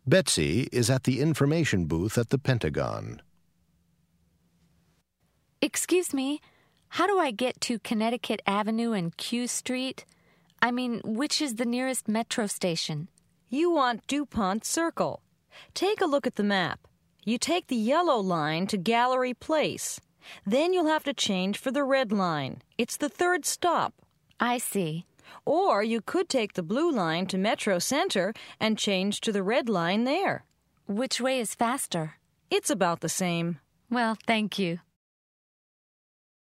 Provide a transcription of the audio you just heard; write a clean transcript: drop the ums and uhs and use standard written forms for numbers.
Betsy is at the information booth at the Pentagon. Excuse me, how do I get to Connecticut Avenue and Q Street? I mean, which is the nearest metro station? You want DuPont Circle. Take a look at the map. You take the yellow line to Gallery Place. Then you'll have to change for the red line. It's the third stop. I see. Or you could take the blue line to Metro Center and change to the red line there. Which way is faster? It's about the same. Well, thank you.